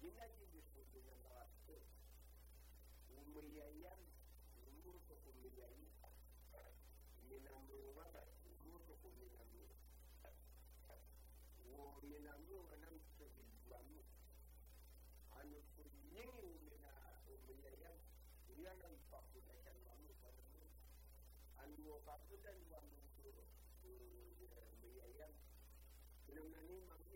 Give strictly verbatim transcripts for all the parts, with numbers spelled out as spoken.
Ginagi disebut dengan waktu umurian umur kemuliaan minamul wabat umur kemuliaan wo minamu anam sebiduamu anu kunyingi umina umurian dia nan pakudaikan wamu padamu anu kapudan wamu umurian belum nani mangit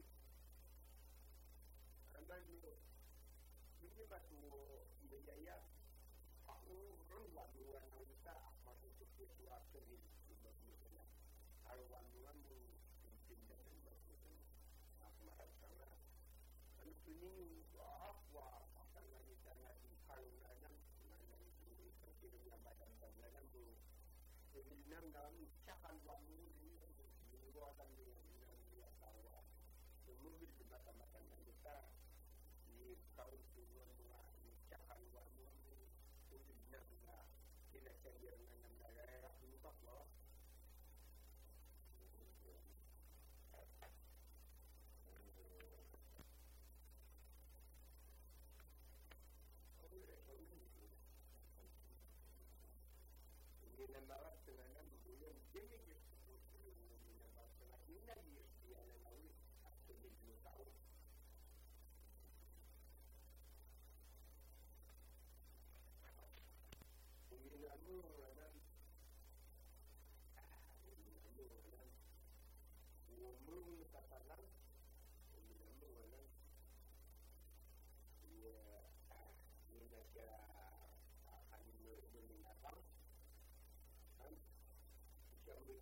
Amanu ini batu berjaya aku ruang ruang kita masuk ke situasi ini sebetulnya kalau ruang tu mungkin dengan sebetulnya aku marah sangat kalau ini apa akan lagi jangan kalau ada mana ini terkiranya badan badan tu sebenarnya dalam cakap ruang ini mengeluarkan dengan dengan tahu semua itu macam-macam kita di kaum tuan bunga di cakap luar mundi ujinya bunga tidak cair dengan daerah lupa bahwa ini nampak dengan yang demi ini nampak dengan ini dia lalu jadi dua tahun ini lalu dan ini lalu dan umur katakan ini lalu dan dia ini dia akan mendatang kan kami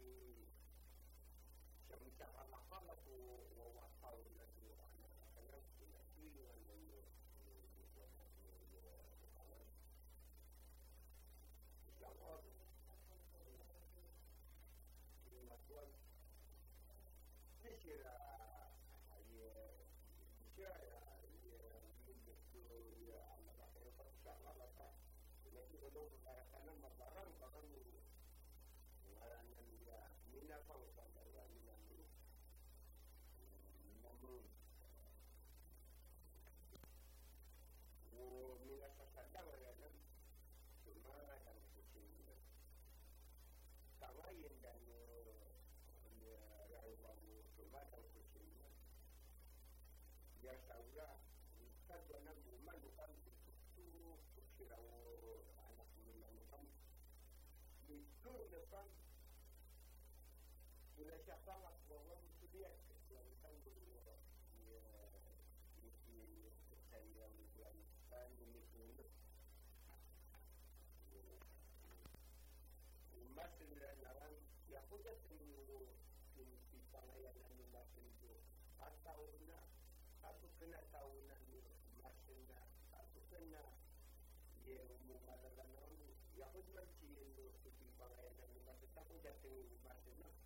kami cakap apa aku wawasau lagi anak-anak tidak hilang dengan Jangan lima tuan ini kira dia dia dia itu dia anak yang bersama lah jadi kalau karena barang barang barang dia minat kalau sampai minat namun oh minat tersadar ya cuma yang kucing kawain dan rayu cuma yang kucing biasa udah kita dana rumah bukan itu kira anak minang kamu itu depan sudah siapa nggak bawa itu dia yang kan dulu dia isi saya yang bulan kan ini itu Mas sembilan lawan yang punya semua di pelayanan Mas itu atau kena atau kena tahunan Mas kena atau kena dia umum adalah orang yang punya cium di pelayanan Mas itu aku jadi Mas itu